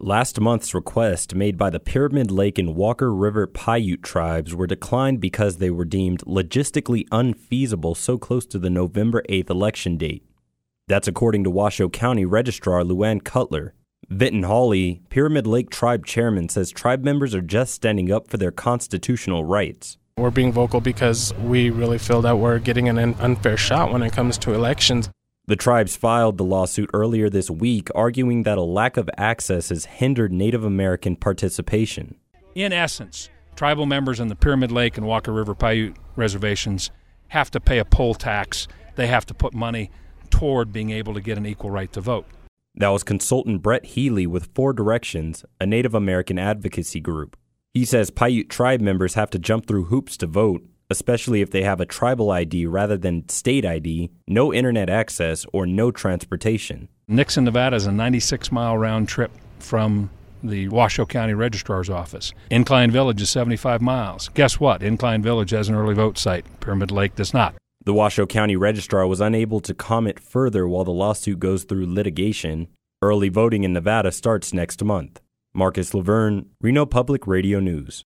Last month's request made by the Pyramid Lake and Walker River Paiute tribes were declined because they were deemed logistically unfeasible so close to the November 8th election date. That's according to Washoe County Registrar Luann Cutler. Vinton Hawley, Pyramid Lake Tribe Chairman, says tribe members are just standing up for their constitutional rights. We're being vocal because we really feel that we're getting an unfair shot when it comes to elections. The tribes filed the lawsuit earlier this week, arguing that a lack of access has hindered Native American participation. In essence, tribal members in the Pyramid Lake and Walker River Paiute reservations have to pay a poll tax. They have to put money toward being able to get an equal right to vote. That was consultant Brett Healy with Four Directions, a Native American advocacy group. He says Paiute tribe members have to jump through hoops to vote, especially if they have a tribal ID rather than state ID, no internet access, or no transportation. Nixon, Nevada is a 96-mile round trip from the Washoe County Registrar's office. Incline Village is 75 miles. Guess what? Incline Village has an early vote site. Pyramid Lake does not. The Washoe County Registrar was unable to comment further while the lawsuit goes through litigation. Early voting in Nevada starts next month. Marcus Laverne, Reno Public Radio News.